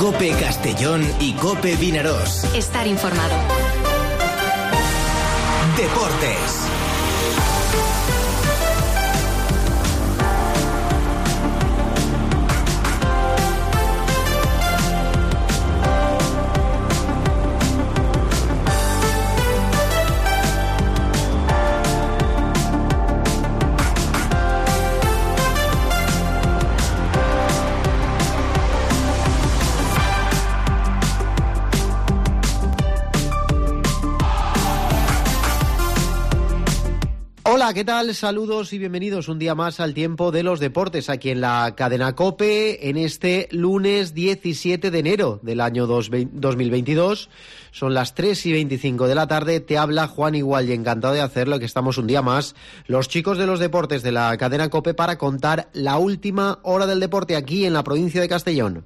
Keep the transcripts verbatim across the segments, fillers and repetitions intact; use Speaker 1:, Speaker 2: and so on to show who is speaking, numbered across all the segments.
Speaker 1: COPE Castellón y COPE Vinarós.
Speaker 2: Estar informado.
Speaker 1: Deportes.
Speaker 3: Hola, ¿qué tal? Saludos y bienvenidos un día más al Tiempo de los Deportes aquí en la cadena COPE en este lunes diecisiete de enero del año dos mil veintidós. Son las tres y veinticinco de la tarde. Te habla Juan Igual y encantado de hacerlo, que estamos un día más los chicos de los deportes de la cadena COPE para contar la última hora del deporte aquí en la provincia de Castellón.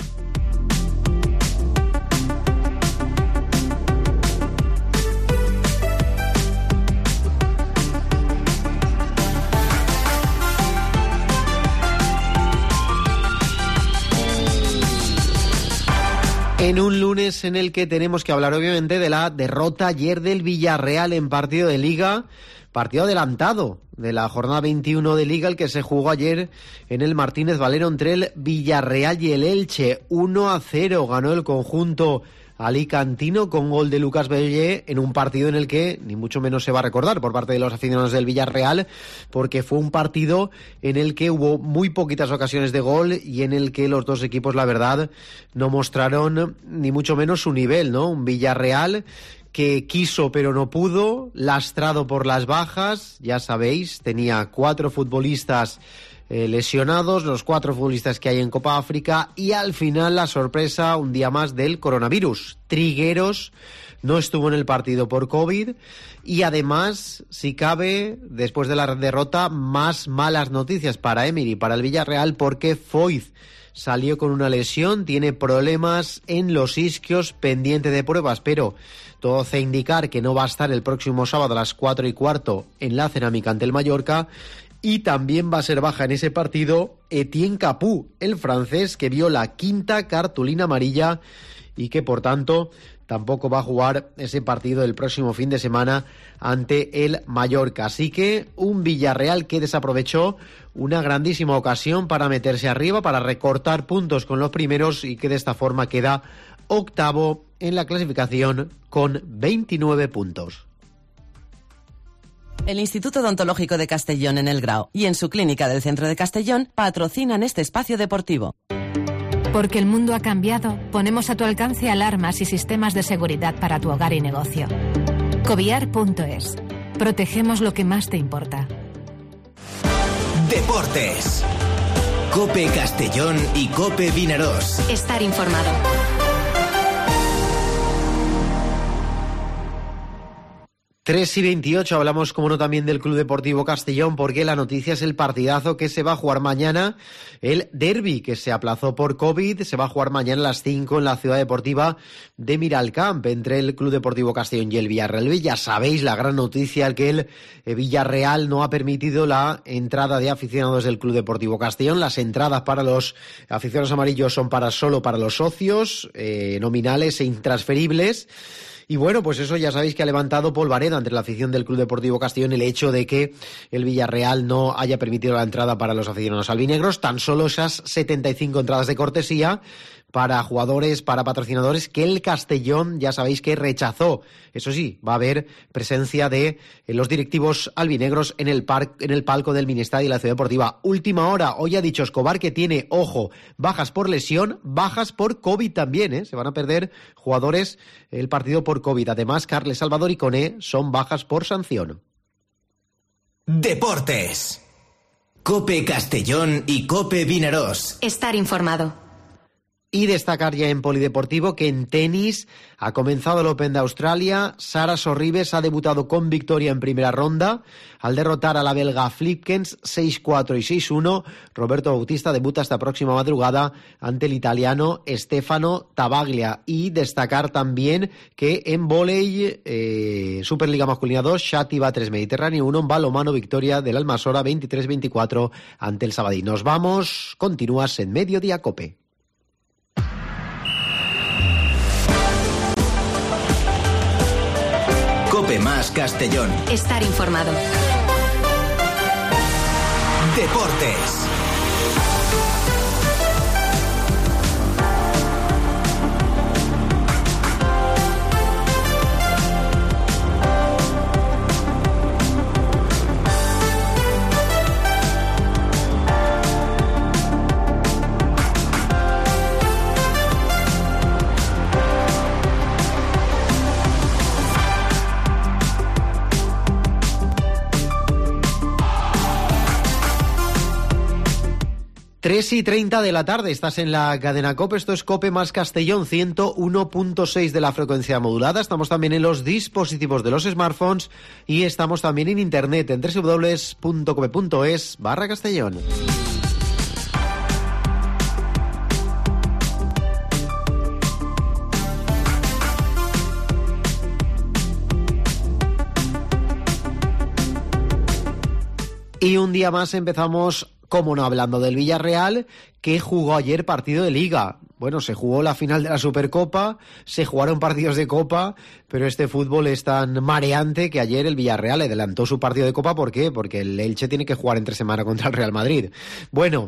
Speaker 3: En un lunes en el que tenemos que hablar obviamente de la derrota ayer del Villarreal en partido de Liga, partido adelantado de la jornada veintiuno de Liga, el que se jugó ayer en el Martínez Valero entre el Villarreal y el Elche. uno a cero ganó el conjunto alicantino con gol de Lucas Bellé en un partido en el que ni mucho menos se va a recordar por parte de los aficionados del Villarreal, porque fue un partido en el que hubo muy poquitas ocasiones de gol y en el que los dos equipos, la verdad, no mostraron ni mucho menos su nivel, ¿no? Un Villarreal que quiso pero no pudo, lastrado por las bajas, ya sabéis, tenía cuatro futbolistas Eh, lesionados, los cuatro futbolistas que hay en Copa África, y al final la sorpresa un día más del coronavirus. Trigueros no estuvo en el partido por COVID y además, si cabe, después de la derrota, más malas noticias para Emery y para el Villarreal, porque Foyth salió con una lesión, tiene problemas en los isquios, pendiente de pruebas, pero todo hace indicar que no va a estar el próximo sábado a las cuatro y cuarto en la Cerámica ante el Mallorca. Y también va a ser baja en ese partido Etienne Capoue, el francés, que vio la quinta cartulina amarilla y que, por tanto, tampoco va a jugar ese partido el próximo fin de semana ante el Mallorca. Así que un Villarreal que desaprovechó una grandísima ocasión para meterse arriba, para recortar puntos con los primeros y que de esta forma queda octavo en la clasificación con veintinueve puntos.
Speaker 4: El Instituto Odontológico de Castellón en El Grao y en su clínica del centro de Castellón patrocinan este espacio deportivo.
Speaker 5: Porque el mundo ha cambiado, ponemos a tu alcance alarmas y sistemas de seguridad para tu hogar y negocio. Coviar punto es. Protegemos lo que más te importa.
Speaker 1: Deportes. COPE Castellón y COPE Vinarós.
Speaker 2: Estar informado.
Speaker 3: tres y veintiocho, hablamos como no también del Club Deportivo Castellón, porque la noticia es el partidazo que se va a jugar mañana, el derbi que se aplazó por COVID, se va a jugar mañana a las cinco en la Ciudad Deportiva de Miralcamp, entre el Club Deportivo Castellón y el Villarreal. Ya sabéis la gran noticia, que el Villarreal no ha permitido la entrada de aficionados del Club Deportivo Castellón. Las entradas para los aficionados amarillos son para solo para los socios, eh, nominales e intransferibles. Y bueno, pues eso ya sabéis que ha levantado polvareda entre la afición del Club Deportivo Castellón el hecho de que el Villarreal no haya permitido la entrada para los aficionados albinegros, tan solo esas setenta y cinco entradas de cortesía para jugadores, para patrocinadores, que el Castellón ya sabéis que rechazó. Eso sí, va a haber presencia de los directivos albinegros en el, par, en el palco del Minestadi y la Ciudad Deportiva. Última hora, hoy ha dicho Escobar que tiene, ojo, bajas por lesión, bajas por COVID también, ¿eh? Se van a perder jugadores el partido por COVID. Además, Carles Salvador y Coné son bajas por sanción.
Speaker 1: Deportes. COPE Castellón y COPE Vinarós.
Speaker 2: Estar informado.
Speaker 3: Y destacar ya en polideportivo que en tenis ha comenzado el Open de Australia. Sara Sorribes ha debutado con victoria en primera ronda al derrotar a la belga Flipkens seis cuatro y seis uno. Roberto Bautista debuta esta próxima madrugada ante el italiano Stefano Tabaglia. Y destacar también que en vóley, eh, Superliga Masculina dos, Xàtiva tres Mediterráneo uno, en balonmano victoria del Almasora veintitrés veinticuatro ante el Sabadell. Nos vamos, continúas en Mediodía Cope.
Speaker 1: Cope más Castellón.
Speaker 2: Estar informado.
Speaker 1: Deportes.
Speaker 3: tres y treinta de la tarde, estás en la cadena COPE, esto es COPE más Castellón, ciento uno punto seis de la frecuencia modulada. Estamos también en los dispositivos de los smartphones y estamos también en internet en doble u doble u doble u punto cope punto es barra Castellón. Y un día más empezamos, como no, hablando del Villarreal, que jugó ayer partido de Liga. Bueno, se jugó la final de la Supercopa, se jugaron partidos de Copa, pero este fútbol es tan mareante que ayer el Villarreal adelantó su partido de Copa. ¿Por qué? Porque el Elche tiene que jugar entre semana contra el Real Madrid. Bueno,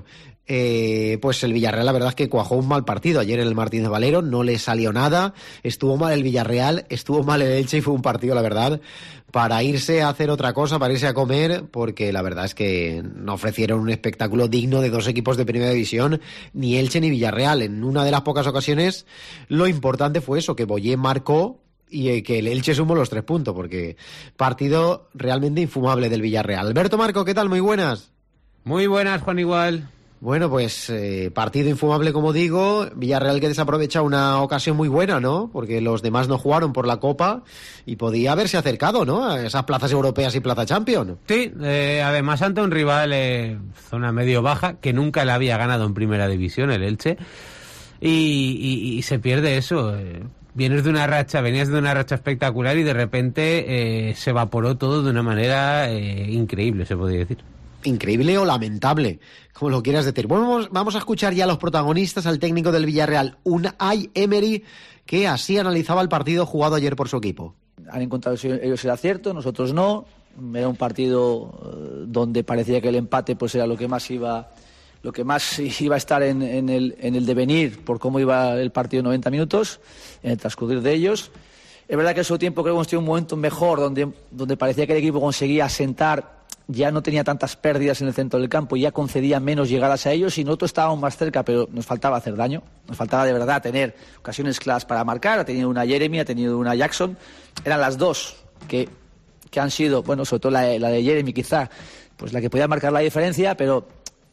Speaker 3: eh, pues el Villarreal la verdad es que cuajó un mal partido. Ayer en el Martínez Valero no le salió nada, estuvo mal el Villarreal, estuvo mal el Elche y fue un partido, la verdad, para irse a hacer otra cosa, para irse a comer, porque la verdad es que no ofrecieron un espectáculo digno de dos equipos de primera división, ni Elche ni Villarreal. En una de las pocas ocasiones lo importante fue eso, que Boyé marcó y eh, que el Elche sumó los tres puntos, porque partido realmente infumable del Villarreal. Alberto Marco, ¿qué tal? Muy buenas.
Speaker 6: Muy buenas, Juan Igual.
Speaker 3: Bueno, pues eh, partido infumable, como digo. Villarreal que desaprovecha una ocasión muy buena, ¿no? Porque los demás no jugaron por la Copa y podía haberse acercado, ¿no? A esas plazas europeas y plaza Champions.
Speaker 6: Sí, eh, además ante un rival eh, zona medio-baja que nunca le había ganado en primera división, el Elche, y, y, y se pierde eso. Eh, vienes de una racha, venías de una racha espectacular y de repente eh, se evaporó todo de una manera eh, increíble, se podría decir.
Speaker 3: Increíble o lamentable, como lo quieras decir. Bueno, vamos, vamos a escuchar ya a los protagonistas, al técnico del Villarreal, Unai Emery, que así analizaba el partido jugado ayer por su equipo.
Speaker 7: Han encontrado ellos el acierto, nosotros no. Era un partido donde parecía que el empate pues era lo que más iba, lo que más iba a estar en, en, el, en el devenir por cómo iba el partido noventa minutos, en el transcurrir de ellos. Es verdad que en su tiempo creo que hemos tenido un momento mejor donde, donde parecía que el equipo conseguía asentar, ya no tenía tantas pérdidas en el centro del campo y ya concedía menos llegadas a ellos y nosotros estábamos más cerca, pero nos faltaba hacer daño, nos faltaba de verdad tener ocasiones claras para marcar. Ha tenido una Jeremy, ha tenido una Jackson, eran las dos que, que han sido, bueno, sobre todo la, la de Jeremy quizá, pues la que podía marcar la diferencia, pero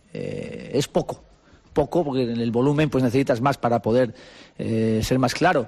Speaker 7: eh, es poco, poco porque en el volumen pues necesitas más para poder eh, ser más claro.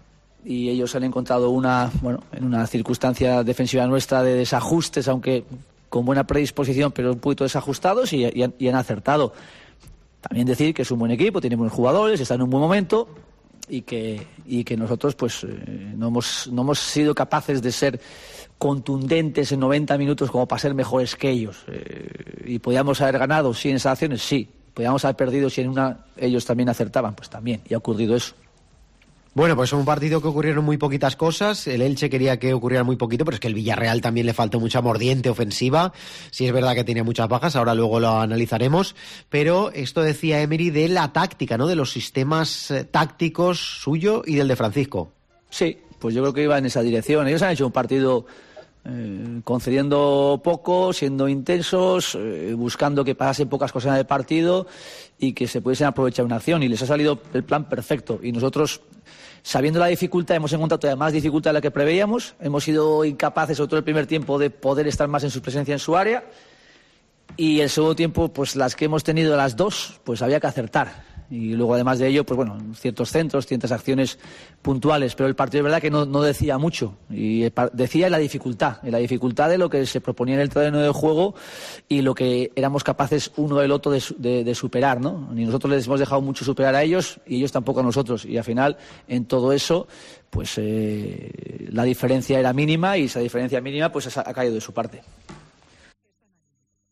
Speaker 7: Y ellos han encontrado una, bueno, en una circunstancia defensiva nuestra de desajustes, aunque con buena predisposición, pero un poquito desajustados y, y, han, y han acertado. También decir que es un buen equipo, tiene buenos jugadores, está en un buen momento y que, y que nosotros pues eh, no hemos, no hemos sido capaces de ser contundentes en noventa minutos como para ser mejores que ellos. Eh, y podíamos haber ganado, sí, en esas acciones, sí. Podíamos haber perdido si en una ellos también acertaban, pues también, y ha ocurrido eso.
Speaker 3: Bueno, pues es un partido que ocurrieron muy poquitas cosas. El Elche quería que ocurriera muy poquito, pero es que el Villarreal también le faltó mucha mordiente ofensiva. Sí es verdad que tenía muchas bajas, ahora luego lo analizaremos. Pero esto decía Emery de la táctica, ¿no? De los sistemas eh, tácticos suyo y del de Francisco.
Speaker 7: Sí, pues yo creo que iba en esa dirección. Ellos han hecho un partido eh, concediendo poco, siendo intensos, eh, buscando que pasasen pocas cosas en el partido y que se pudiesen aprovechar una acción. Y les ha salido el plan perfecto. Y nosotros, sabiendo la dificultad, hemos encontrado todavía más dificultad de la que preveíamos. Hemos sido incapaces, sobre todo el primer tiempo, de poder estar más en su presencia en su área. Y el segundo tiempo, pues las que hemos tenido las dos, pues había que acertar. Y luego, además de ello, pues bueno, ciertos centros, ciertas acciones puntuales. Pero el partido, es verdad que no, no decía mucho. Y decía en la dificultad, en la dificultad de lo que se proponía en el terreno de juego y lo que éramos capaces uno del otro de, de, de superar, ¿no? Ni nosotros les hemos dejado mucho superar a ellos y ellos tampoco a nosotros. Y al final, en todo eso, pues eh, la diferencia era mínima y esa diferencia mínima pues ha, ha caído de su parte.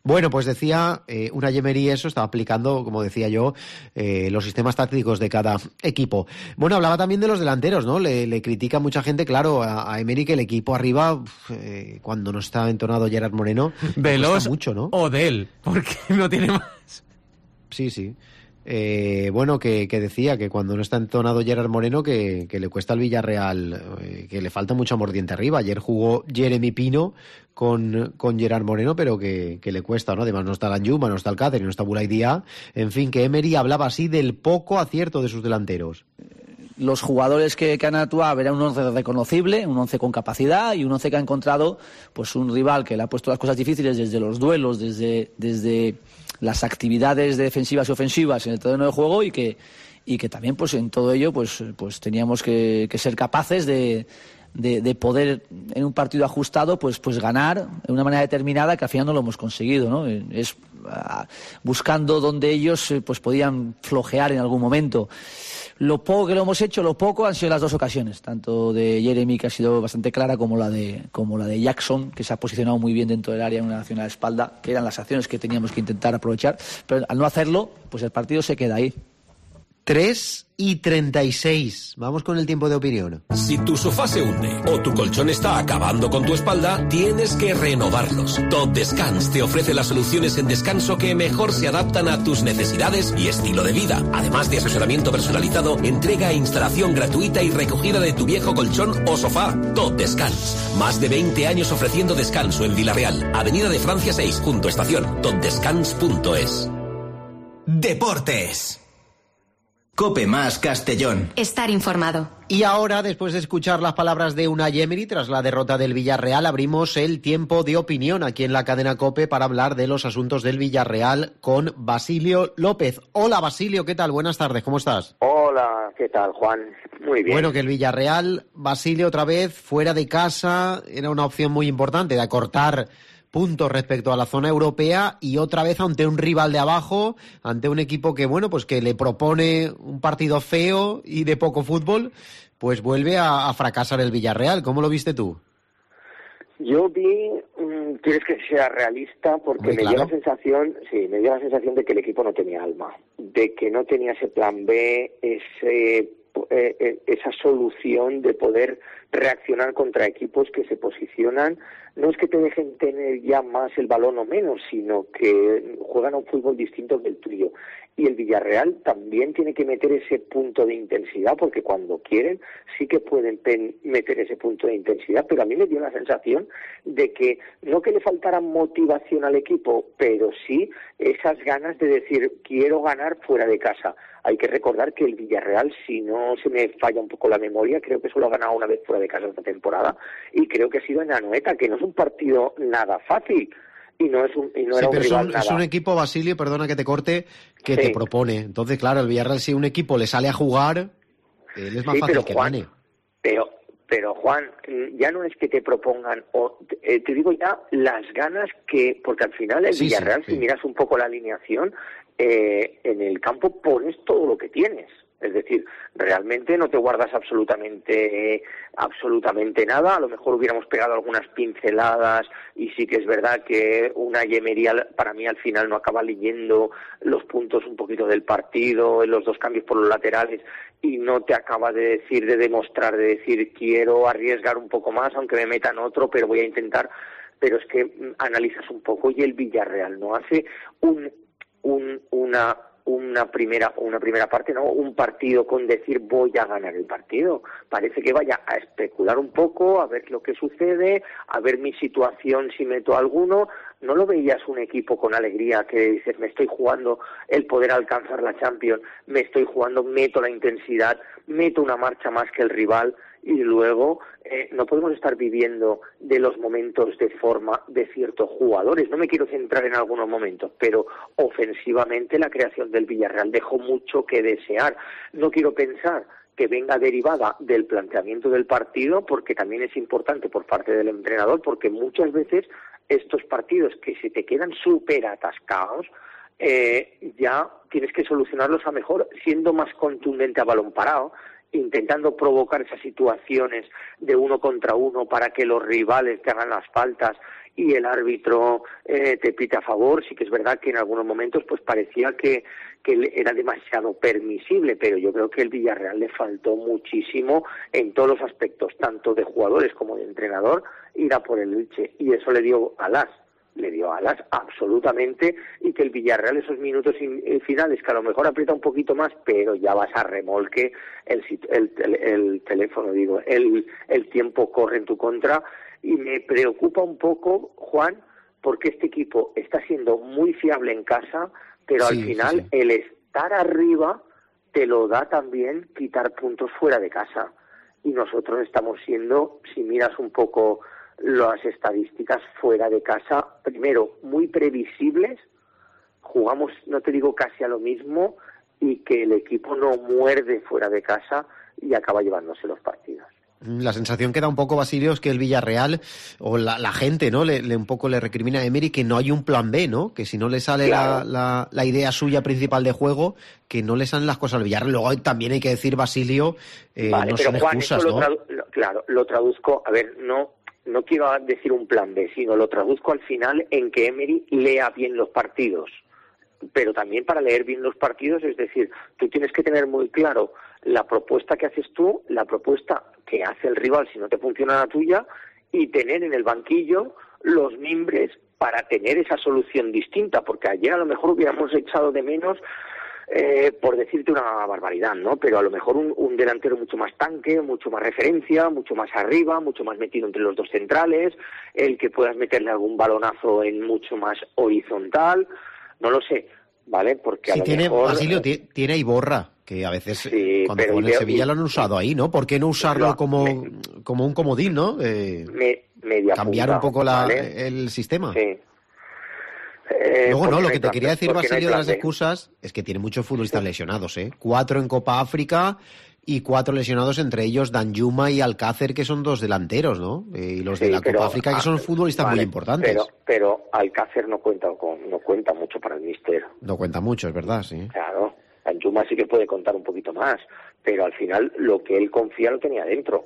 Speaker 3: Bueno, pues decía eh, Unai Emery eso, estaba aplicando, como decía yo, eh, los sistemas tácticos de cada equipo. Bueno, hablaba también de los delanteros, ¿no? Le, le critica mucha gente, claro, a, a Emery que el equipo arriba, eh, cuando no está entonado Gerard Moreno,
Speaker 6: Veloz
Speaker 3: mucho, ¿no?
Speaker 6: O de él, porque no tiene más.
Speaker 3: Sí, sí. Eh, bueno, que, que decía que cuando no está entonado Gerard Moreno que, que le cuesta al Villarreal, eh, que le falta mucho mordiente arriba. Ayer jugó Jeremy Pino con, con Gerard Moreno, pero que, que le cuesta, ¿no? Además no está Danjuma, no está Alcácer, no está Boulaye Dia. En fin, que Emery hablaba así del poco acierto de sus delanteros.
Speaker 7: Los jugadores que, que han actuado eran un once reconocible, un once con capacidad y un once que ha encontrado pues un rival que le ha puesto las cosas difíciles desde los duelos, desde, desde las actividades defensivas y ofensivas en el terreno de juego y que, y que también pues en todo ello pues, pues teníamos que, que ser capaces de, de, de poder en un partido ajustado pues, pues ganar de una manera determinada que al final no lo hemos conseguido, ¿no? Es uh, buscando donde ellos pues podían flojear en algún momento. Lo poco que lo hemos hecho, lo poco han sido las dos ocasiones, tanto de Jeremy, que ha sido bastante clara, como la de como la de Jackson, que se ha posicionado muy bien dentro del área en una acción a la espalda, que eran las acciones que teníamos que intentar aprovechar, pero al no hacerlo, pues el partido se queda ahí.
Speaker 3: tres y treinta y seis. Vamos con el tiempo de opinión.
Speaker 8: Si tu sofá se hunde o tu colchón está acabando con tu espalda, tienes que renovarlos. Top Descans te ofrece las soluciones en descanso que mejor se adaptan a tus necesidades y estilo de vida. Además de asesoramiento personalizado, entrega e instalación gratuita y recogida de tu viejo colchón o sofá. Top Descans. Más de veinte años ofreciendo descanso en Villarreal, Avenida de Francia seis, junto a estación. top descans punto es.
Speaker 1: Deportes. Cope más Castellón.
Speaker 2: Estar informado.
Speaker 3: Y ahora, después de escuchar las palabras de Unai Emery tras la derrota del Villarreal, abrimos el tiempo de opinión aquí en la cadena COPE para hablar de los asuntos del Villarreal con Basilio López. Hola Basilio, ¿qué tal? Buenas tardes, ¿cómo estás?
Speaker 9: Hola, ¿qué tal, Juan? Muy bien.
Speaker 3: Bueno, que el Villarreal, Basilio, otra vez fuera de casa, era una opción muy importante de acortar puntos respecto a la zona europea y otra vez ante un rival de abajo, ante un equipo que, bueno, pues que le propone un partido feo y de poco fútbol, pues vuelve a, a fracasar el Villarreal. ¿Cómo lo viste tú?
Speaker 9: Yo vi, mmm, quieres que sea realista, porque
Speaker 3: Muy
Speaker 9: me
Speaker 3: claro.
Speaker 9: dio la sensación, sí, me dio la sensación de que el equipo no tenía alma, de que no tenía ese plan B, ese eh, esa solución de poder reaccionar contra equipos que se posicionan, no es que te dejen tener ya más el balón o menos, sino que juegan a un fútbol distinto del tuyo. Y el Villarreal también tiene que meter ese punto de intensidad, porque cuando quieren sí que pueden pen- meter ese punto de intensidad, pero a mí me dio la sensación de que no que le faltara motivación al equipo, pero sí esas ganas de decir quiero ganar fuera de casa. Hay que recordar que el Villarreal, si no se me falla un poco la memoria, creo que solo ha ganado una vez fuera de casa esta temporada, y creo que ha sido en Anoeta, que no es un partido nada fácil. Y no es un y no
Speaker 3: sí,
Speaker 9: era un
Speaker 3: pero
Speaker 9: rival
Speaker 3: es un,
Speaker 9: nada.
Speaker 3: es un equipo, Basilio, perdona que te corte, que
Speaker 9: Sí.
Speaker 3: te propone. Entonces, claro, el Villarreal, si un equipo le sale a jugar, él es más
Speaker 9: Sí,
Speaker 3: fácil
Speaker 9: pero
Speaker 3: que
Speaker 9: Juan,
Speaker 3: gane.
Speaker 9: Pero, pero Juan, ya no es que te propongan, o eh, te digo ya las ganas que, porque al final el
Speaker 3: Sí,
Speaker 9: Villarreal,
Speaker 3: sí, sí.
Speaker 9: si miras un poco la alineación, eh, en el campo pones todo lo que tienes. Es decir, realmente no te guardas absolutamente absolutamente nada. A lo mejor hubiéramos pegado algunas pinceladas y sí que es verdad que una Emery para mí al final no acaba leyendo los puntos un poquito del partido, en los dos cambios por los laterales, y no te acaba de decir, de demostrar, de decir quiero arriesgar un poco más aunque me metan otro, pero voy a intentar. Pero es que mm, analizas un poco y el Villarreal no hace un, un una una primera una primera parte, no un partido con decir voy a ganar el partido. Parece que vaya a especular un poco, a ver lo que sucede, a ver mi situación si meto a alguno. ¿No lo veías un equipo con alegría que dices me estoy jugando el poder alcanzar la Champions, me estoy jugando, meto la intensidad, meto una marcha más que el rival? Y luego eh, no podemos estar viviendo de los momentos de forma de ciertos jugadores. No me quiero centrar en algunos momentos, pero ofensivamente la creación del Villarreal dejó mucho que desear. No quiero pensar que venga derivada del planteamiento del partido, porque también es importante por parte del entrenador, porque muchas veces estos partidos que se te quedan súper atascados, eh, ya tienes que solucionarlos a mejor siendo más contundente a balón parado, intentando provocar esas situaciones de uno contra uno para que los rivales te hagan las faltas y el árbitro eh, te pita a favor. Sí que es verdad que en algunos momentos pues parecía que, que era demasiado permisible, pero yo creo que el Villarreal le faltó muchísimo en todos los aspectos, tanto de jugadores como de entrenador, ir a por el Elche, y eso le dio alas. le dio alas absolutamente, y que el Villarreal esos minutos finales, que a lo mejor aprieta un poquito más, pero ya vas a remolque, el, el, el, el teléfono, digo, el, el tiempo corre en tu contra, y me preocupa un poco, Juan, porque este equipo está siendo muy fiable en casa, pero sí, al final sí, sí. el estar arriba te lo da también quitar puntos fuera de casa, y nosotros estamos siendo, si miras un poco las estadísticas fuera de casa, primero, muy previsibles, jugamos, no te digo casi a lo mismo, y que el equipo no muerde fuera de casa y acaba llevándose los partidos.
Speaker 3: La sensación que da un poco, Basilio, es que el Villarreal, o la, la gente, ¿no? Le, le un poco le recrimina a Emery que no hay un plan B, ¿no? Que si no le sale claro. la, la, la idea suya principal de juego, que no le salen las cosas al Villarreal. Luego también hay que decir, Basilio, eh,
Speaker 9: vale,
Speaker 3: no
Speaker 9: pero
Speaker 3: son
Speaker 9: Juan,
Speaker 3: excusas,
Speaker 9: lo
Speaker 3: ¿no?
Speaker 9: Tradu- lo, claro, lo traduzco, a ver, no... No quiero decir un plan B, sino lo traduzco al final en que Emery lea bien los partidos. Pero también para leer bien los partidos, es decir, tú tienes que tener muy claro la propuesta que haces tú, la propuesta que hace el rival si no te funciona la tuya, y tener en el banquillo los mimbres para tener esa solución distinta, porque ayer a lo mejor hubiéramos echado de menos... Eh, por decirte una barbaridad, ¿no? Pero a lo mejor un, un delantero mucho más tanque, mucho más referencia, mucho más arriba, mucho más metido entre los dos centrales, el que puedas meterle algún balonazo en mucho más horizontal, no lo sé, ¿vale? Porque
Speaker 3: sí,
Speaker 9: a lo
Speaker 3: tiene,
Speaker 9: mejor...
Speaker 3: Basilio, t- tiene a Iborra, que a veces
Speaker 9: sí,
Speaker 3: cuando juega en el Sevilla lo han usado ahí, ¿no? ¿Por qué no usarlo
Speaker 9: no,
Speaker 3: como,
Speaker 9: me,
Speaker 3: como un comodín, ¿no? Eh,
Speaker 9: me, media
Speaker 3: cambiar
Speaker 9: punta,
Speaker 3: un poco la,
Speaker 9: ¿vale?
Speaker 3: el sistema.
Speaker 9: Sí. Eh,
Speaker 3: Luego no, lo
Speaker 9: no
Speaker 3: que te quería decir, Basilio,
Speaker 9: no
Speaker 3: de las excusas, es que tiene muchos futbolistas sí. lesionados, ¿eh? Cuatro en Copa África y cuatro lesionados, entre ellos Danjuma y Alcácer, que son dos delanteros, ¿no? Eh, y los de sí, la pero, Copa África, que son futbolistas vale, muy importantes.
Speaker 9: Pero, pero Alcácer no cuenta con, no cuenta mucho para el míster.
Speaker 3: No cuenta mucho, es verdad, sí.
Speaker 9: Claro, Danjuma sí que puede contar un poquito más, pero al final lo que él confía lo tenía dentro.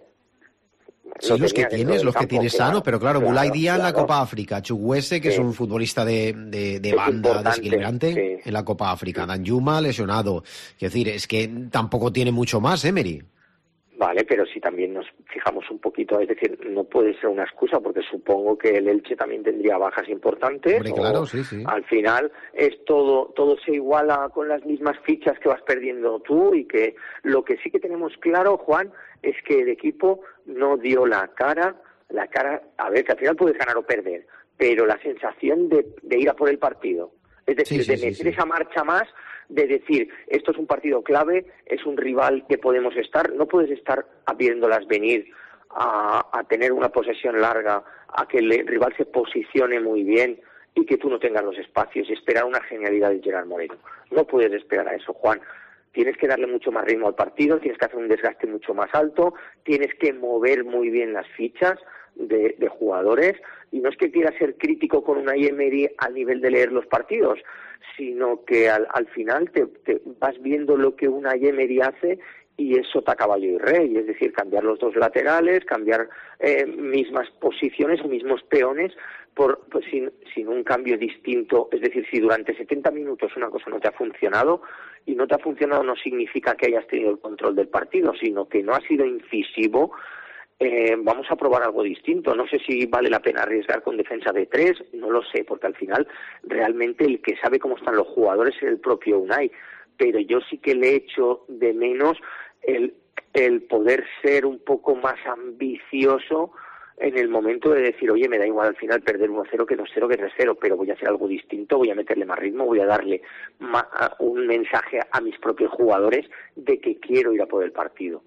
Speaker 3: Sí, los que tienes, los que tienes
Speaker 9: claro,
Speaker 3: sano, pero claro,
Speaker 9: claro
Speaker 3: Bulay Díaz
Speaker 9: claro.
Speaker 3: en la Copa África, Chukwueze, que sí. es un futbolista de, de, de banda desequilibrante sí. en la Copa África, sí. Danjuma lesionado. Es decir, es que tampoco tiene mucho más, Emery.
Speaker 9: Vale, pero si también nos fijamos un poquito, es decir, no puede ser una excusa, porque supongo que el Elche también tendría bajas importantes.
Speaker 3: Hombre, claro, sí, sí.
Speaker 9: Al final es todo, todo se iguala con las mismas fichas que vas perdiendo tú, y que lo que sí que tenemos claro, Juan, es que el equipo no dio la cara, la cara, a ver, que al final puedes ganar o perder, pero la sensación de, de ir a por el partido, es decir, sí, sí, de meter sí, sí. esa marcha más, de decir, esto es un partido clave, es un rival que podemos estar, no puedes estar viéndolas venir a, a tener una posesión larga, a que el rival se posicione muy bien y que tú no tengas los espacios y esperar una genialidad de Gerard Moreno. No puedes esperar a eso, Juan. Tienes que darle mucho más ritmo al partido, tienes que hacer un desgaste mucho más alto, tienes que mover muy bien las fichas de, de jugadores, y no es que quiera ser crítico con una Emery al nivel de leer los partidos, sino que al, al final te, te vas viendo lo que una Emery hace, y es sota, caballo y rey, es decir, cambiar los dos laterales, cambiar eh, mismas posiciones o mismos peones, por, pues, sin, sin un cambio distinto. Es decir, si durante setenta minutos una cosa no te ha funcionado, y no te ha funcionado no significa que hayas tenido el control del partido, sino que no ha sido incisivo, eh, vamos a probar algo distinto. No sé si vale la pena arriesgar con defensa de tres, no lo sé, porque al final realmente el que sabe cómo están los jugadores es el propio Unai, pero yo sí que le echo de menos el, el poder ser un poco más ambicioso en el momento de decir, oye, me da igual al final perder uno cero que dos cero que tres cero, pero voy a hacer algo distinto, voy a meterle más ritmo, voy a darle ma- un mensaje a mis propios jugadores de que quiero ir a por el partido.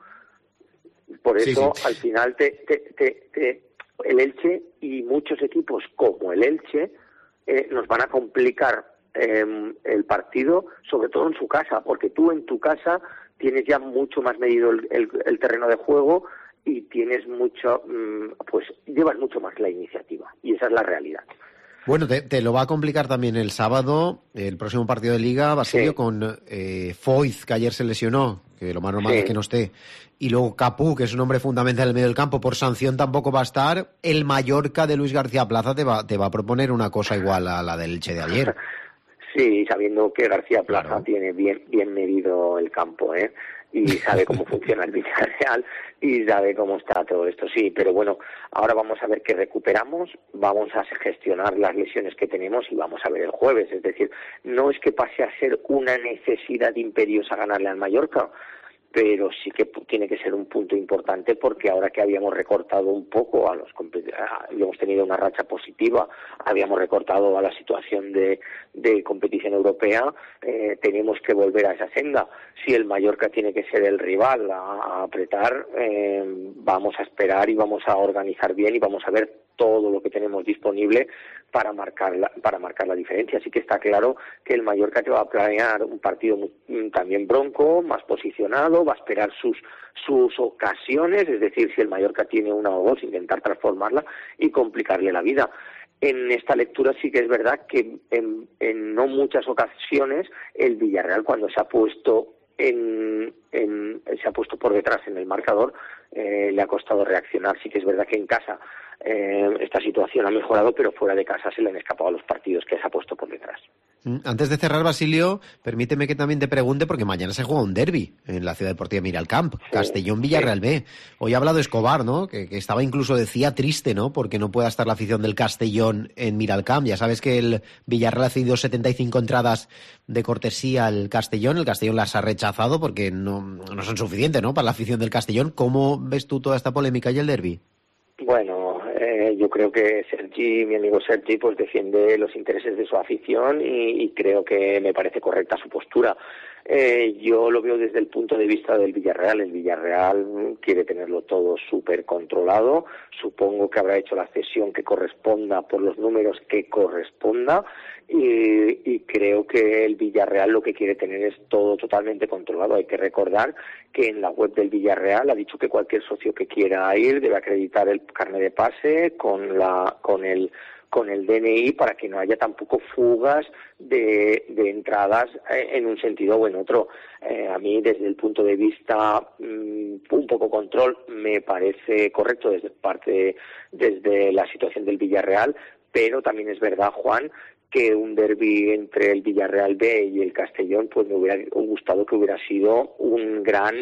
Speaker 9: Por eso, sí, sí. al final, te, te, te, te, el Elche y muchos equipos como el Elche eh, nos van a complicar eh, el partido, sobre todo en su casa, porque tú en tu casa tienes ya mucho más medido el, el, el terreno de juego, y tienes mucho, pues llevas mucho más la iniciativa, y esa es la realidad.
Speaker 3: Bueno, te, te lo va a complicar también el sábado, el próximo partido de Liga, Basilio, sí. con eh, Foyth, que ayer se lesionó, que que lo más normal
Speaker 9: Sí.
Speaker 3: es que no esté. Y luego Capú, que es un hombre fundamental en el medio del campo, por sanción tampoco va a estar. El Mallorca de Luis García Plaza te va, te va a proponer una cosa igual a la del Elche de ayer.
Speaker 9: Sí, sabiendo que García Plaza
Speaker 3: Claro.
Speaker 9: tiene bien bien medido el campo, ¿eh? Y sabe cómo funciona el Villarreal y sabe cómo está todo esto, sí. Pero bueno, ahora vamos a ver qué recuperamos, vamos a gestionar las lesiones que tenemos y vamos a ver el jueves. Es decir, no es que pase a ser una necesidad imperiosa ganarle al Mallorca, pero sí que tiene que ser un punto importante porque ahora que habíamos recortado un poco a los y hemos tenido una racha positiva, habíamos recortado a la situación de, de competición europea, eh, tenemos que volver a esa senda. Si el Mallorca tiene que ser el rival a, a apretar, eh, vamos a esperar y vamos a organizar bien y vamos a ver todo lo que tenemos disponible para marcar la, para marcar la diferencia. Así que está claro que el Mallorca te va a planear un partido muy, también bronco, más posicionado, va a esperar sus sus ocasiones, es decir, si el Mallorca tiene una o dos, intentar transformarla y complicarle la vida. En esta lectura sí que es verdad que en, en no muchas ocasiones el Villarreal, cuando se ha puesto en, en se ha puesto por detrás en el marcador, eh, le ha costado reaccionar. Sí que es verdad que en casa eh, esta situación ha mejorado, pero fuera de casa se le han escapado los partidos que se ha puesto por detrás.
Speaker 3: Antes de cerrar, Basilio, permíteme que también te pregunte, porque mañana se juega un derbi en la Ciudad Deportiva Miralcamp, sí, Castellón-Villarreal sí. B. Hoy ha hablado Escobar, ¿no? Que, que estaba incluso, decía, triste, ¿no? Porque no pueda estar la afición del Castellón en Miralcamp. Ya sabes que el Villarreal ha cedido setenta y cinco entradas de cortesía al Castellón. El Castellón las ha rechazado porque no, no son suficientes, ¿no? Para la afición del Castellón. ¿Cómo ves tú toda esta polémica y el derbi?
Speaker 9: Bueno, eh, yo creo que Sergi, mi amigo Sergi, pues defiende los intereses de su afición y, y creo que me parece correcta su postura. Eh, yo lo veo desde el punto de vista del Villarreal. El Villarreal quiere tenerlo todo súper controlado. Supongo que habrá hecho la cesión que corresponda por los números que corresponda y, y creo que el Villarreal lo que quiere tener es todo totalmente controlado. Hay que recordar que en la web del Villarreal ha dicho que cualquier socio que quiera ir debe acreditar el carnet de pase con la con el con el D N I para que no haya tampoco fugas de, de entradas en un sentido o en otro. Eh, a mí, desde el punto de vista um, un poco control, me parece correcto desde parte desde la situación del Villarreal, pero también es verdad, Juan, que un derbi entre el Villarreal B y el Castellón, pues me hubiera gustado que hubiera sido un gran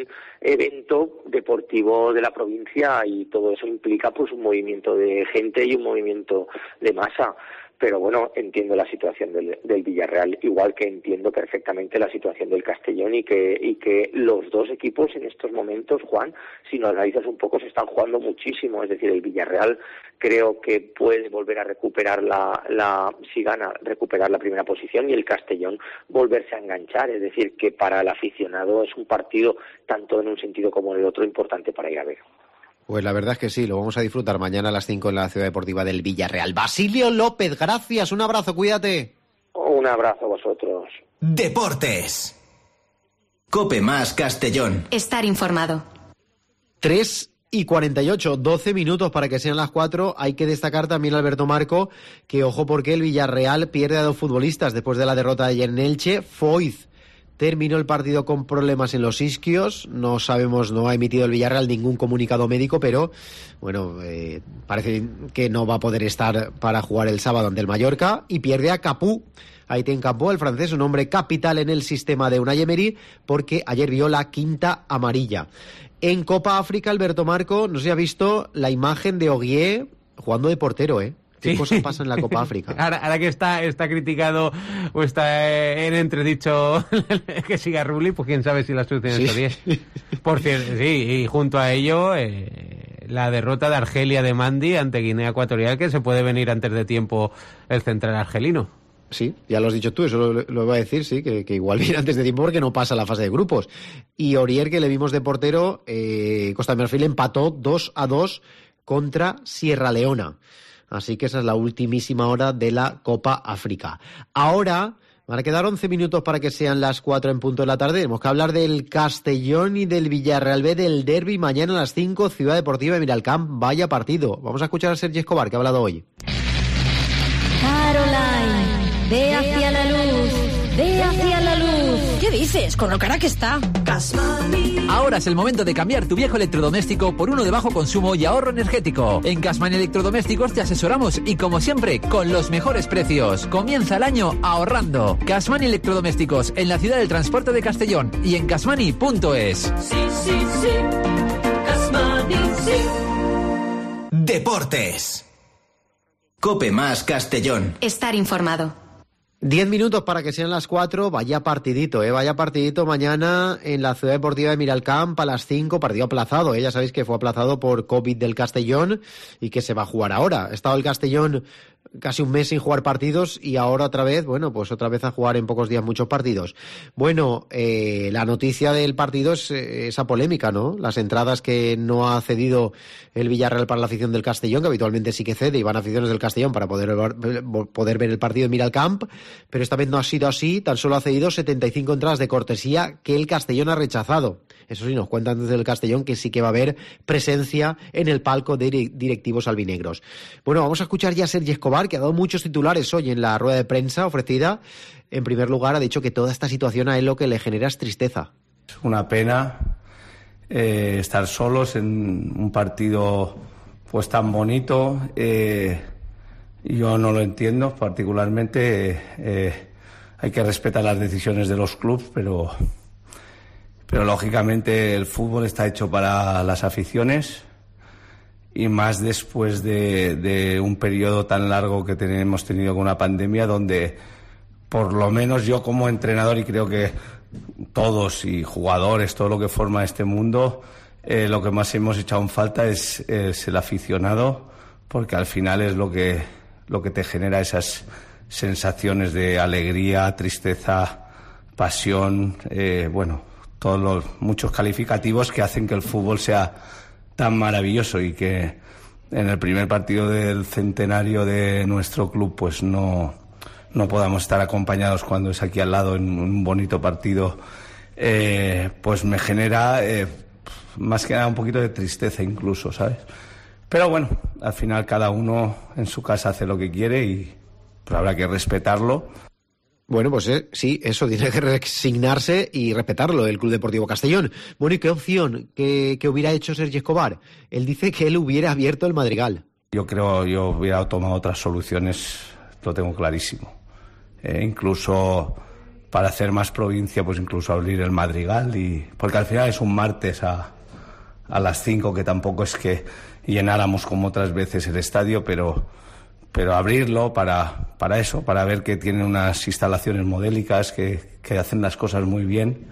Speaker 9: evento deportivo de la provincia y todo eso implica pues un movimiento de gente y un movimiento de masa. Pero bueno, entiendo la situación del, del Villarreal, igual que entiendo perfectamente la situación del Castellón y que y que los dos equipos en estos momentos, Juan, si nos analizas un poco, se están jugando muchísimo. Es decir, el Villarreal creo que puede volver a recuperar la, la si gana, recuperar la primera posición y el Castellón volverse a enganchar. Es decir, que para el aficionado es un partido, tanto en un sentido como en el otro, importante para ir a ver.
Speaker 3: Pues la verdad es que sí, lo vamos a disfrutar mañana a las cinco en la Ciudad Deportiva del Villarreal. Basilio López, gracias, un abrazo, cuídate.
Speaker 9: Un abrazo a vosotros.
Speaker 1: Deportes. Cope más Castellón.
Speaker 2: Estar informado.
Speaker 3: tres y cuarenta y ocho, doce minutos para que sean las cuatro. Hay que destacar también, Alberto Marco, que ojo porque el Villarreal pierde a dos futbolistas después de la derrota de ayer en Elche. Foyth terminó el partido con problemas en los isquios. No sabemos, no ha emitido el Villarreal ningún comunicado médico, pero bueno, eh, parece que no va a poder estar para jugar el sábado ante el Mallorca. Y pierde a Capú, Aitén Capú, el francés, un hombre capital en el sistema de Unai Emery, porque ayer vio la quinta amarilla. En Copa África, Alberto Marco, no se ha visto la imagen de Oguié jugando de portero, ¿eh? ¿Qué sí. cosas pasan en la Copa África?
Speaker 6: Ahora, ahora que está está criticado o está en entredicho que siga Rulli, pues quién sabe si la solución es Oguié. Por cierto, sí, y junto a ello, eh, la derrota de Argelia de Mandi ante Guinea Ecuatorial, que se puede venir antes de tiempo el central argelino.
Speaker 3: Sí, ya lo has dicho tú, eso lo, lo voy a decir, sí, que, que igual viene antes de tiempo porque no pasa la fase de grupos. Y Aurier, que le vimos de portero, eh, Costa de Marfil empató dos a dos contra Sierra Leona. Así que esa es la ultimísima hora de la Copa África. Ahora van a quedar once minutos para que sean las cuatro en punto de la tarde. Tenemos que hablar del Castellón y del Villarreal B, del derbi mañana a las cinco, Ciudad Deportiva de Miralcamp. Vaya partido. Vamos a escuchar a Sergi Escobar, que ha hablado hoy.
Speaker 10: Caroline, ve hacia la luz, ve hacia la luz. ¡Qué dices? Con lo cara que está.
Speaker 11: Ahora es el momento de cambiar tu viejo electrodoméstico por uno de bajo consumo y ahorro energético. En Gasmani Electrodomésticos te asesoramos y, como siempre, con los mejores precios. Comienza el año ahorrando. Gasmani Electrodomésticos, en la ciudad del transporte de Castellón y en gasmani punto es.
Speaker 12: Sí, sí, sí. Gasmani, sí.
Speaker 1: Deportes. Cope más Castellón.
Speaker 2: Estar informado.
Speaker 3: Diez minutos para que sean las cuatro. Vaya partidito, ¿eh? Vaya partidito mañana en la Ciudad Deportiva de Miralcamp a las cinco. Partido aplazado, ¿eh? Ya sabéis que fue aplazado por COVID del Castellón y que se va a jugar ahora. Ha estado el Castellón casi un mes sin jugar partidos y ahora otra vez, bueno, pues otra vez a jugar en pocos días muchos partidos. Bueno, eh, la noticia del partido es eh, esa polémica, ¿no? Las entradas que no ha cedido el Villarreal para la afición del Castellón, que habitualmente sí que cede y van aficiones del Castellón para poder, poder ver el partido en Miralcamp, pero esta vez no ha sido así, tan solo ha cedido setenta y cinco entradas de cortesía que el Castellón ha rechazado. Eso sí, nos cuentan desde el Castellón que sí que va a haber presencia en el palco de directivos albinegros. Bueno, vamos a escuchar ya a Sergi Escobar, que ha dado muchos titulares hoy en la rueda de prensa ofrecida. En primer lugar, ha dicho que toda esta situación a él lo que le genera es tristeza.
Speaker 13: Es una pena eh, estar solos en un partido pues tan bonito. Eh, yo no lo entiendo particularmente. Eh, eh, hay que respetar las decisiones de los clubes, pero... Pero lógicamente el fútbol está hecho para las aficiones y más después de, de un periodo tan largo que hemos tenido con una pandemia donde por lo menos yo como entrenador y creo que todos y jugadores, todo lo que forma este mundo, eh, lo que más hemos echado en falta es, es el aficionado, porque al final es lo que, lo que te genera esas sensaciones de alegría, tristeza, pasión, eh, bueno... todos los muchos calificativos que hacen que el fútbol sea tan maravilloso y que en el primer partido del centenario de nuestro club pues no, no podamos estar acompañados cuando es aquí al lado en un bonito partido, eh, pues me genera eh, más que nada un poquito de tristeza incluso, ¿sabes? Pero bueno, al final cada uno en su casa hace lo que quiere y pues habrá que respetarlo.
Speaker 3: Bueno, pues eh, sí, eso tiene que resignarse y respetarlo el Club Deportivo Castellón. Bueno, ¿y qué opción que, que hubiera hecho Sergi Escobar? Él dice que él hubiera abierto el Madrigal.
Speaker 13: Yo creo yo hubiera tomado otras soluciones, lo tengo clarísimo. Eh, incluso para hacer más provincia, pues incluso abrir el Madrigal, y porque al final es un martes a, a las cinco, que tampoco es que llenáramos como otras veces el estadio, pero... pero abrirlo para, para eso, para ver que tienen unas instalaciones modélicas, que, que hacen las cosas muy bien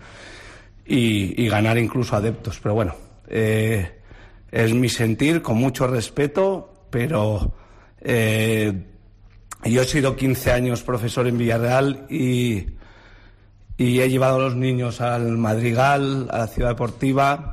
Speaker 13: y, y ganar incluso adeptos. Pero bueno, eh, es mi sentir, con mucho respeto, pero eh, yo he sido quince años profesor en Villarreal y, y he llevado a los niños al Madrigal, a la Ciudad Deportiva,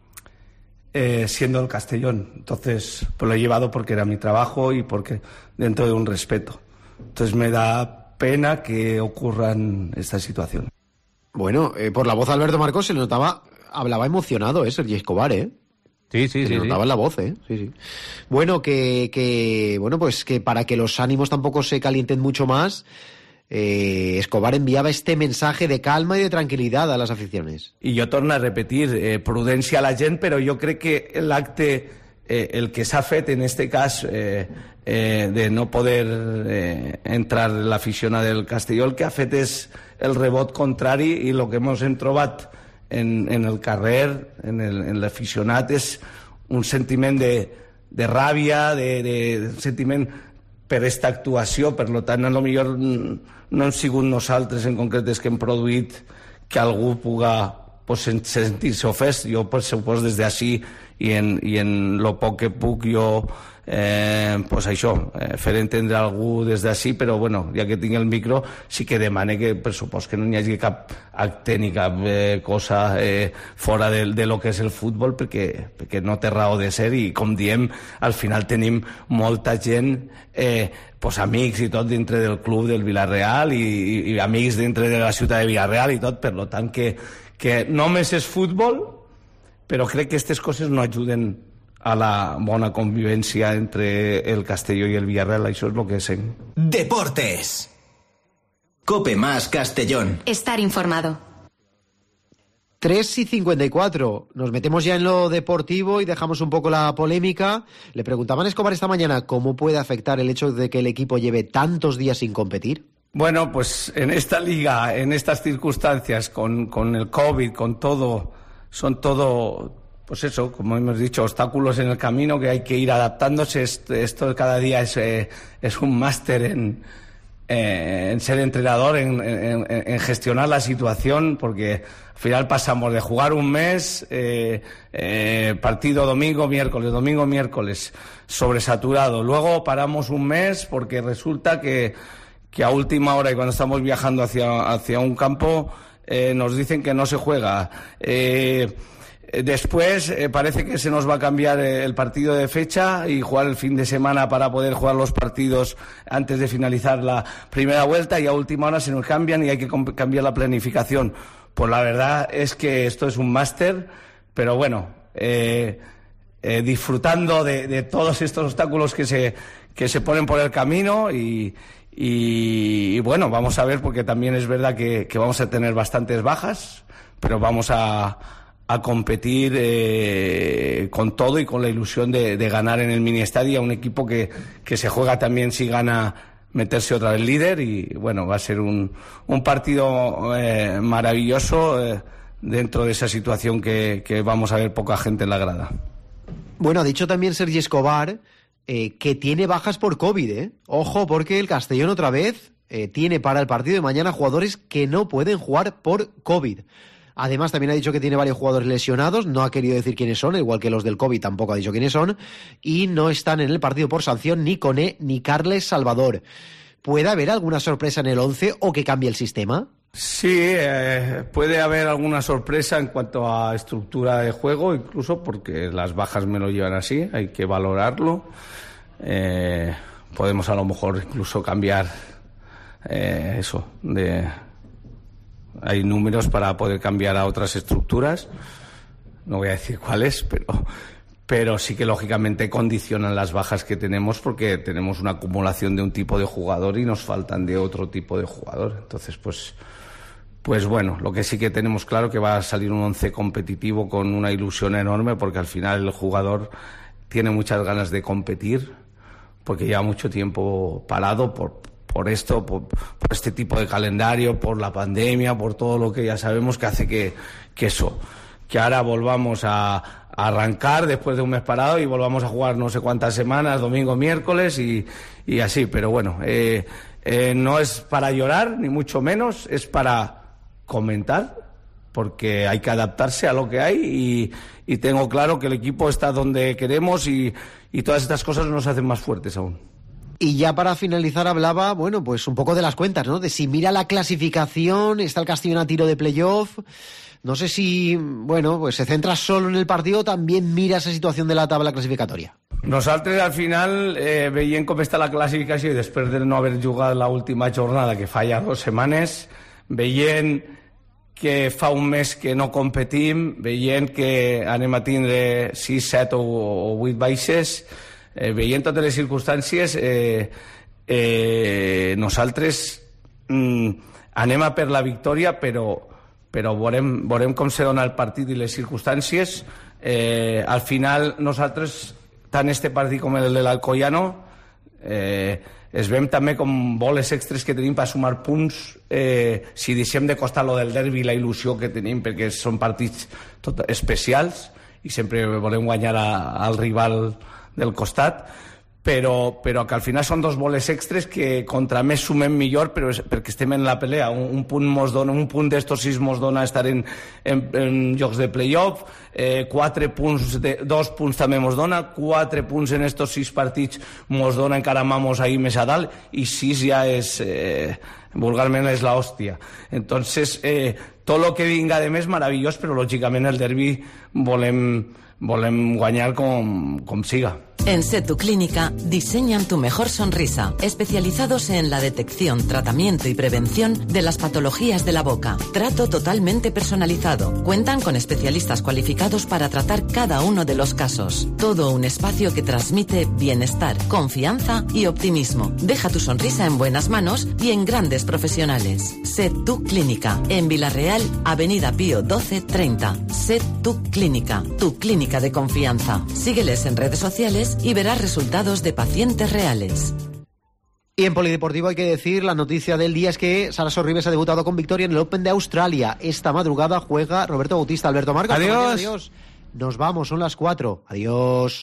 Speaker 13: Eh, siendo el Castellón. Entonces, pues lo he llevado porque era mi trabajo y porque dentro de un respeto. Entonces me da pena que ocurran estas situaciones.
Speaker 3: Bueno, eh, por la voz de Alberto Marcos se le notaba, hablaba emocionado, ¿eh? Sergi Escobar, ¿eh?
Speaker 6: Sí, sí,
Speaker 3: se
Speaker 6: sí.
Speaker 3: le notaba
Speaker 6: sí.
Speaker 3: en la voz, ¿eh? Sí, sí. Bueno, que, que, bueno, pues que para que los ánimos tampoco se calienten mucho más, Eh, Escobar enviava este mensaje de calma i de tranquil·litat a les aficiones.
Speaker 13: I jo torno a repetir, eh, prudència a la gent, però jo crec que l'acte, eh, el que s'ha fet en este cas, eh, eh, de no poder eh, entrar l'aficionat del Castelló, el que ha fet és el rebot contrari, i el que ens hem trobat en, en el carrer, en, el, en l'aficionat, és un sentiment de, de ràbia, de, de, de sentiment per aquesta actuació. Per tant, a lo millor no hem sigut nosaltres en concret que hem produït que algú puga pues, sentir-se ofès. Jo, per supos, des d'ací i en, i en lo poc que puc jo eh, pues això, eh, fer entendre a algú des d'ací, però bueno, ja que tinc el micro sí que demane que per supos que no hi hagi cap acte ni cap eh, cosa eh, fora de, de lo que és el futbol, perquè, perquè no té raó de ser, i com diem, al final tenim molta gent, eh, pues amics i tot dintre del club del Villarreal i, i, i amics dintre de la ciutat de Villarreal i tot, per lo tant que, que només és futbol, però crec que aquestes coses no ajuden a la bona convivència entre el Castelló i el Villarreal. Això és el que sent.
Speaker 1: Deportes. Cope más Castellón.
Speaker 2: Estar informado.
Speaker 3: tres y cincuenta y cuatro. Nos metemos ya en lo deportivo y dejamos un poco la polémica. Le preguntaban a Escobar esta mañana cómo puede afectar el hecho de que el equipo lleve tantos días sin competir.
Speaker 13: Bueno, pues en esta liga, en estas circunstancias, con, con el COVID, con todo, son todo, pues eso, como hemos dicho, obstáculos en el camino que hay que ir adaptándose. Esto, esto cada día es, eh, es un máster en, eh, en ser entrenador, en, en, en gestionar la situación, porque al final pasamos de jugar un mes, eh, eh, partido domingo, miércoles, domingo, miércoles, sobresaturado. Luego paramos un mes porque resulta que que a última hora y cuando estamos viajando hacia, hacia un campo eh, nos dicen que no se juega. Eh, después eh, parece que se nos va a cambiar el partido de fecha y jugar el fin de semana para poder jugar los partidos antes de finalizar la primera vuelta, y a última hora se nos cambian y hay que cambiar la planificación. Pues la verdad es que esto es un máster, pero bueno, eh, eh, disfrutando de, de todos estos obstáculos que se, que se ponen por el camino y Y, y bueno, vamos a ver, porque también es verdad que, que vamos a tener bastantes bajas, pero vamos a, a competir eh, con todo y con la ilusión de, de ganar en el mini estadio a un equipo que, que se juega también, si gana, meterse otra vez líder. Y bueno, va a ser un, un partido eh, maravilloso eh, dentro de esa situación que, que vamos a ver poca gente en la grada.
Speaker 3: Bueno, ha dicho también Sergi Escobar Eh, que tiene bajas por COVID, ¿eh? Ojo, porque el Castellón otra vez eh, tiene para el partido de mañana jugadores que no pueden jugar por COVID. Además, también ha dicho que tiene varios jugadores lesionados, no ha querido decir quiénes son, igual que los del COVID tampoco ha dicho quiénes son, y no están en el partido por sanción ni Koné ni Carles Salvador. ¿Puede haber alguna sorpresa en el once o que cambie el sistema?
Speaker 13: Sí, eh, puede haber alguna sorpresa en cuanto a estructura de juego, incluso porque las bajas me lo llevan así, hay que valorarlo. Eh, podemos a lo mejor incluso cambiar eh, eso, de hay números para poder cambiar a otras estructuras, no voy a decir cuáles, pero, pero sí que lógicamente condicionan las bajas que tenemos, porque tenemos una acumulación de un tipo de jugador y nos faltan de otro tipo de jugador. Entonces, pues Pues bueno, lo que sí que tenemos claro que va a salir un once competitivo con una ilusión enorme, porque al final el jugador tiene muchas ganas de competir, porque lleva mucho tiempo parado por, por esto, por, por este tipo de calendario, por la pandemia, por todo lo que ya sabemos que hace que, que eso, que ahora volvamos a, a arrancar después de un mes parado y volvamos a jugar no sé cuántas semanas, domingo, miércoles y, y así. Pero bueno, eh, eh, no es para llorar, ni mucho menos, es para comentar, porque hay que adaptarse a lo que hay, y, y tengo claro que el equipo está donde queremos y, y todas estas cosas nos hacen más fuertes aún.
Speaker 3: Y ya para finalizar hablaba, bueno, pues un poco de las cuentas, ¿no? De si mira la clasificación, está el Castellón a tiro de playoff. No sé si, bueno, pues se centra solo en el partido o también mira esa situación de la tabla clasificatoria.
Speaker 13: Nosaltres al final eh, veient com està la classificació i després de no haver jugat la última jornada, que fa ja dues setmanes, veient que fa un mes que no competim, veient que anem a tindre sis, set o, o vuit baixes, eh, veient totes les circumstàncies, eh, eh, nosaltres mm, anem a per la victòria, però, però veurem, veurem com se dona el partit i les circumstàncies. Eh, al final nosaltres, tant este partit com el de l'Alcoyano, eh, es veiem també com boles extres que tenim per sumar punts, eh, si deixem de costar lo del derbi, la il·lusió que tenim, perquè són partits tot especials i sempre volem guanyar a, al rival del costat, però, però que al final són dos boles extres que contra més sumem millor, però és, perquè estem en la pelea. Un, un punt mos dona, un punt d'estos sis mos dona estar en, en, en jocs de playoff, eh, quatre punts, de, dos punts també mos dona, quatre punts en estos sis partits mos dona encara mamos ahí més a dalt, i sis ja és, eh, vulgarment és la hòstia. Entonces, eh, tot lo que vinga de més maravillós, però lògicament el derbi volem, volem guanyar com, com siga.
Speaker 4: En Set Tu Clínica diseñan tu mejor sonrisa, especializados en la detección, tratamiento y prevención de las patologías de la boca. Trato totalmente personalizado. Cuentan con especialistas cualificados para tratar cada uno de los casos. Todo un espacio que transmite bienestar, confianza y optimismo. Deja tu sonrisa en buenas manos y en grandes profesionales. Set Tu Clínica, en Villarreal, Avenida Pío doce treinta. Set Tu Clínica, tu clínica de confianza. Sígueles en redes sociales y verás resultados de pacientes reales.
Speaker 3: Y en Polideportivo hay que decir, la noticia del día es que Sara Sorribes ha debutado con victoria en el Open de Australia. Esta madrugada juega Roberto Bautista. Alberto Marcos.
Speaker 6: Adiós.
Speaker 3: Adiós. Nos vamos, son las cuatro. Adiós.